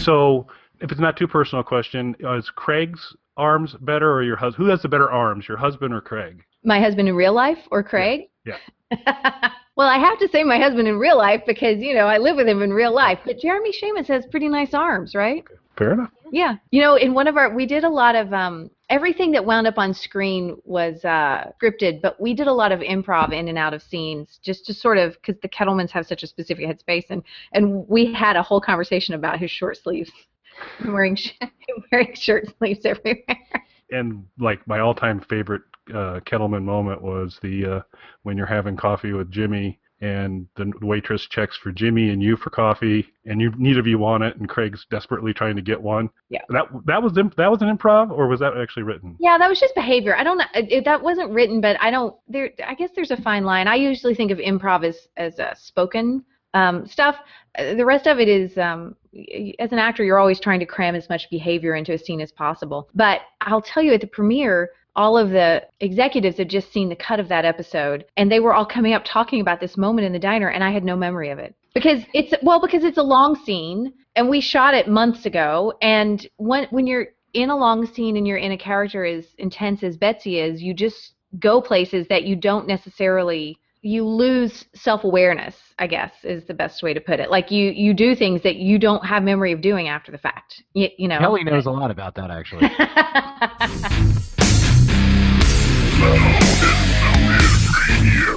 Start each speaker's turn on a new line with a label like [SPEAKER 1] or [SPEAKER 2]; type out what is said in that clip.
[SPEAKER 1] So, if it's not too personal question, is Craig's arms better or your husband? Who has the better arms, your husband or Craig?
[SPEAKER 2] My husband in real life or
[SPEAKER 1] Yeah.
[SPEAKER 2] Craig?
[SPEAKER 1] Yeah.
[SPEAKER 2] Well, I have to say my husband in real life because, I live with him in real life. But Jeremy Shamus has pretty nice arms, right?
[SPEAKER 1] Okay. Fair enough.
[SPEAKER 2] Yeah. In one of we did a lot of, everything that wound up on screen was scripted, but we did a lot of improv in and out of scenes just to sort of, because the Kettlemans have such a specific headspace. And we had a whole conversation about his short sleeves, wearing shirt sleeves everywhere.
[SPEAKER 1] And like my all-time favorite Kettleman moment was the when you're having coffee with Jimmy and the waitress checks for Jimmy and you for coffee, and neither of you want it, and Craig's desperately trying to get one.
[SPEAKER 2] Yeah.
[SPEAKER 1] That was an improv, or was that actually written?
[SPEAKER 2] Yeah, that was just behavior. I don't know. That wasn't written, but I guess there's a fine line. I usually think of improv as spoken stuff. The rest of it is, as an actor, you're always trying to cram as much behavior into a scene as possible. But I'll tell you, at the premiere, all of the executives had just seen the cut of that episode, and they were all coming up talking about this moment in the diner, and I had no memory of it. Because it's a long scene, and we shot it months ago, and when you're in a long scene and you're in a character as intense as Betsy is, you just go places that you don't necessarily... You lose self-awareness, I guess, is the best way to put it. Like you do things that you don't have memory of doing after the fact. You know.
[SPEAKER 3] Kelly knows a lot about that, actually.
[SPEAKER 4] Loud and loaded radio.